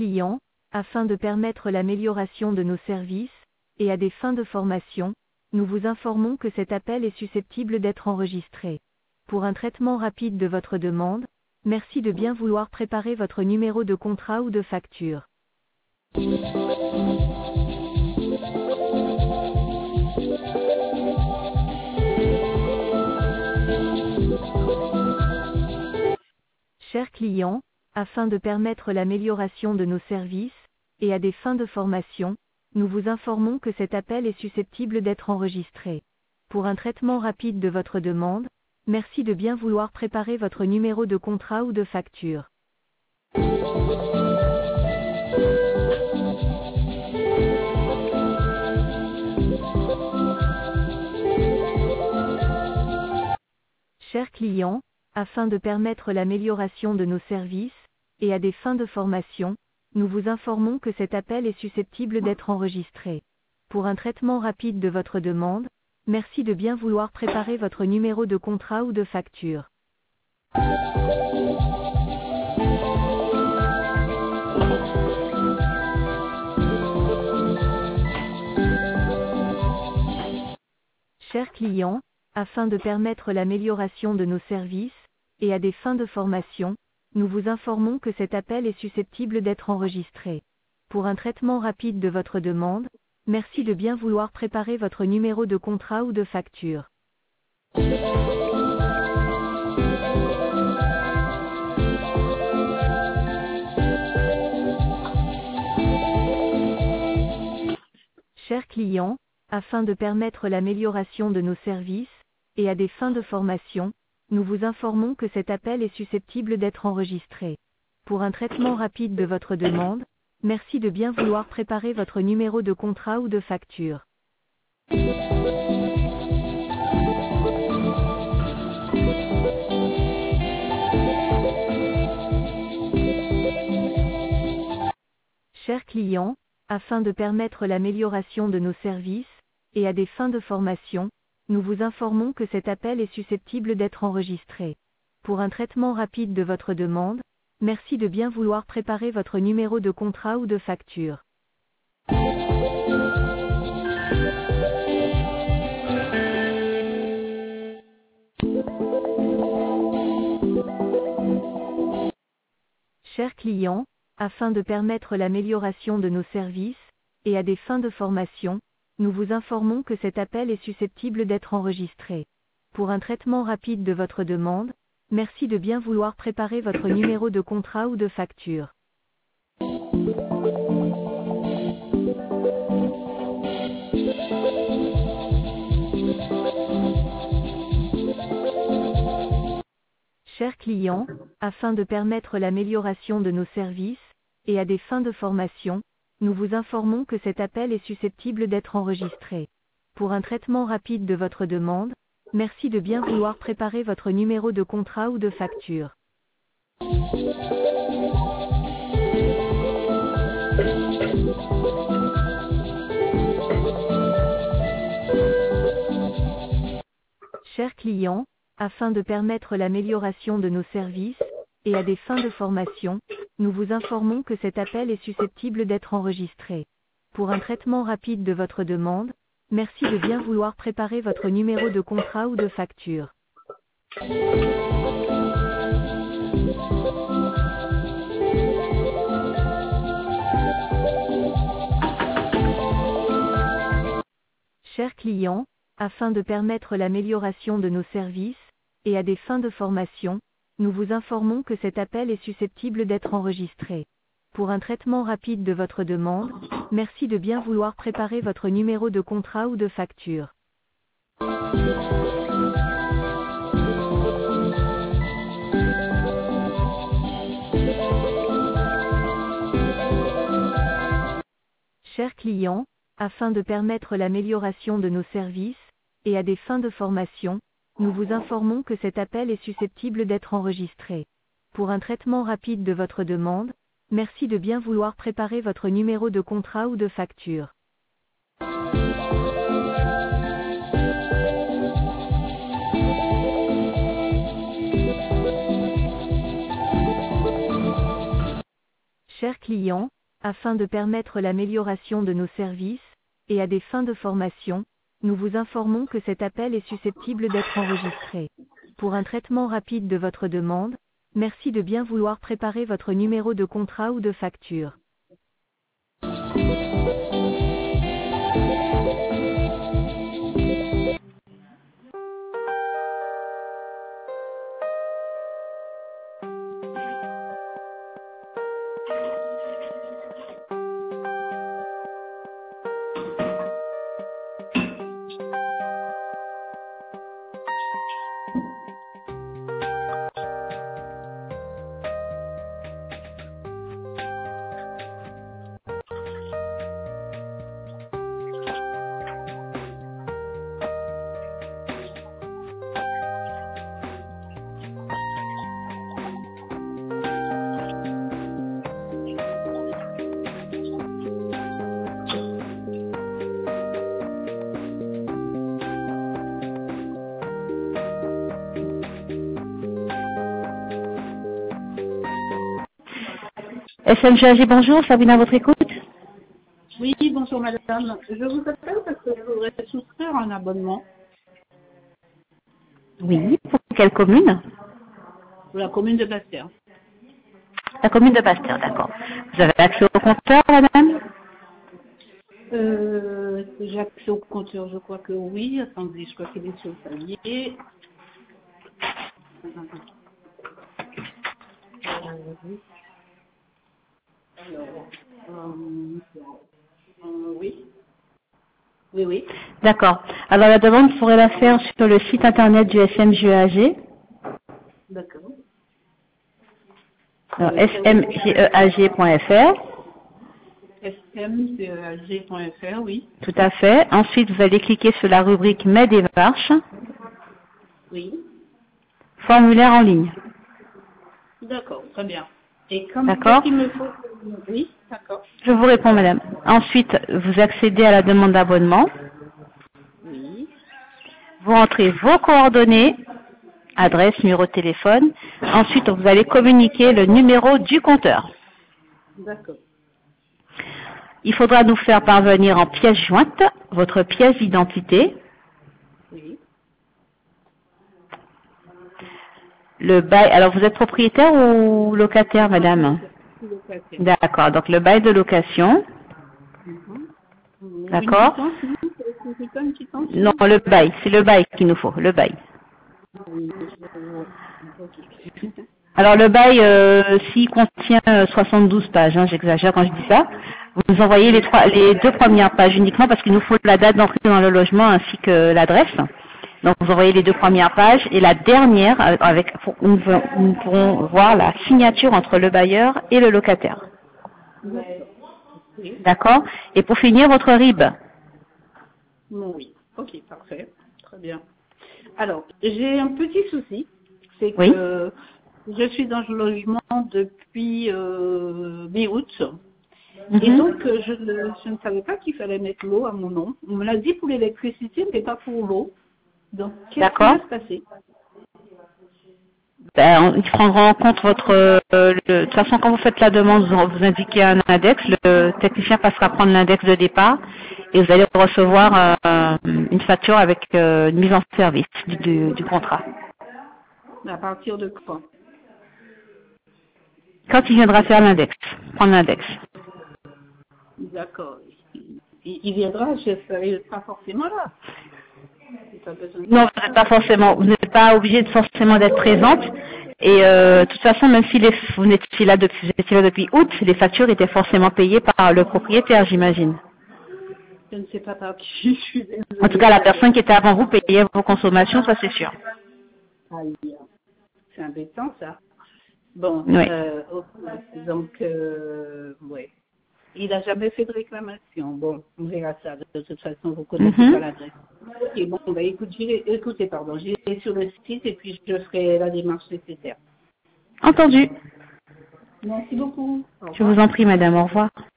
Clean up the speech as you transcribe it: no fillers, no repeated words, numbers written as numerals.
clients, afin de permettre l'amélioration de nos services, et à des fins de formation, nous vous informons que cet appel est susceptible d'être enregistré. Pour un traitement rapide de votre demande, merci de bien vouloir préparer votre numéro de contrat ou de facture. Chers clients, afin de permettre l'amélioration de nos services, et à des fins de formation, nous vous informons que cet appel est susceptible d'être enregistré. Pour un traitement rapide de votre demande, merci de bien vouloir préparer votre numéro de contrat ou de facture. Chers clients, afin de permettre l'amélioration de nos services, et à des fins de formation, nous vous informons que cet appel est susceptible d'être enregistré. Pour un traitement rapide de votre demande, merci de bien vouloir préparer votre numéro de contrat ou de facture. Chers clients, afin de permettre l'amélioration de nos services, et à des fins de formation, nous vous informons que cet appel est susceptible d'être enregistré. Pour un traitement rapide de votre demande, merci de bien vouloir préparer votre numéro de contrat ou de facture. Chers clients, afin de permettre l'amélioration de nos services, et à des fins de formation, nous vous informons que cet appel est susceptible d'être enregistré. Pour un traitement rapide de votre demande, merci de bien vouloir préparer votre numéro de contrat ou de facture. Chers clients, afin de permettre l'amélioration de nos services, et à des fins de formation, nous vous informons que cet appel est susceptible d'être enregistré. Pour un traitement rapide de votre demande, merci de bien vouloir préparer votre numéro de contrat ou de facture. Chers clients, afin de permettre l'amélioration de nos services, et à des fins de formation, nous vous informons que cet appel est susceptible d'être enregistré. Pour un traitement rapide de votre demande, merci de bien vouloir préparer votre numéro de contrat ou de facture. Chers clients, afin de permettre l'amélioration de nos services, et à des fins de formation, nous vous informons que cet appel est susceptible d'être enregistré. Pour un traitement rapide de votre demande, merci de bien vouloir préparer votre numéro de contrat ou de facture. Chers clients, afin de permettre l'amélioration de nos services, et à des fins de formation, nous vous informons que cet appel est susceptible d'être enregistré. Pour un traitement rapide de votre demande, merci de bien vouloir préparer votre numéro de contrat ou de facture. Chers clients, afin de permettre l'amélioration de nos services, et à des fins de formation, nous vous informons que cet appel est susceptible d'être enregistré. Pour un traitement rapide de votre demande, merci de bien vouloir préparer votre numéro de contrat ou de facture. Chers clients, afin de permettre l'amélioration de nos services, et à des fins de formation, nous vous informons que cet appel est susceptible d'être enregistré. Pour un traitement rapide de votre demande, merci de bien vouloir préparer votre numéro de contrat ou de facture. Chers clients, clients, afin de permettre l'amélioration de nos services, et à des fins de formation, nous vous informons que cet appel est susceptible d'être enregistré. Pour un traitement rapide de votre demande, merci de bien vouloir préparer votre numéro de contrat ou de facture. SMGAG, bonjour, Sabine à votre écoute. Oui, bonjour madame. Je vous appelle parce que je voudrais souscrire un abonnement Oui, pour quelle commune? pour la commune de Bastère. La commune de Pasteur, d'accord. Vous avez accès au compteur, madame? J'ai accès au compteur, je crois que oui. Attendez, je crois qu'il est sur le palier. Oui. Alors, oui. Oui, oui. D'accord. Alors la demande, vous pourrez la faire sur le site internet du SMGAG, D'accord. smgeag.fr. smcag.fr, oui. Tout à fait. Ensuite, vous allez cliquer sur la rubrique Mes démarches, Oui. formulaire en ligne. D'accord, très bien. Et comme D'accord. qu'est-ce qu'il me faut? Oui, d'accord. Je vous réponds, madame. Ensuite, vous accédez à la demande d'abonnement. Oui. Vous rentrez vos coordonnées, adresse, numéro de téléphone. Ensuite, vous allez communiquer le numéro du compteur. D'accord. Il faudra nous faire parvenir en pièce jointe votre pièce d'identité, Oui. le bail. Alors, vous êtes propriétaire ou locataire, madame? Locataire. D'accord. Donc, le bail de location. Mhm. Une D'accord. quittance, oui, c'est pas une quittance, Non, oui. le bail. C'est le bail qu'il nous faut, le bail. Oui, ok. Alors le bail, s'il contient 72 pages, hein, j'exagère quand je dis ça, vous nous envoyez les deux premières pages uniquement parce qu'il nous faut la date d'entrée dans le logement ainsi que l'adresse. Donc vous envoyez les deux premières pages et la dernière, nous pourrons voir la signature entre le bailleur et le locataire. D'accord. Ok. D'accord? Et pour finir, votre RIB. Bon, oui. Ok, parfait. Très bien. Alors, j'ai un petit souci, c'est Oui? que je suis dans le logement depuis mi-août. Et Mhm. donc, je ne savais pas qu'il fallait mettre l'eau à mon nom. On me l'a dit pour l'électricité, mais pas pour l'eau. Donc, qu'est-ce qui D'accord? va se passer? Ben, ils prendront en compte de toute façon, quand vous faites la demande, vous indiquez un index, le technicien passera prendre l'index de départ et vous allez recevoir une facture avec une mise en service du contrat. À partir de quand? Quand il viendra faire l'index, prendre l'index. D'accord. Il viendra, je ne serai pas forcément là. J'ai pas besoin Non, de ça. vous n'êtes pas obligé forcément d'être présente. Et de toute façon, même si vous étiez là depuis août, les factures étaient forcément payées par le propriétaire, j'imagine. Je ne sais pas par qui, je suis En tout désolée. cas, la personne qui était avant vous payait vos consommations, ça c'est sûr. Aïe, c'est embêtant ça. Bon, Oui. ok. Donc, ouais. Il n'a jamais fait de réclamation. Bon, on verra ça. De toute façon, vous connaissez pas Mhm. l'adresse. Ok, bon, bah écoutez, pardon, j'irai sur le site et puis je ferai la démarche nécessaire. Entendu. Merci beaucoup. Au Je revoir. vous en prie, madame. Au revoir.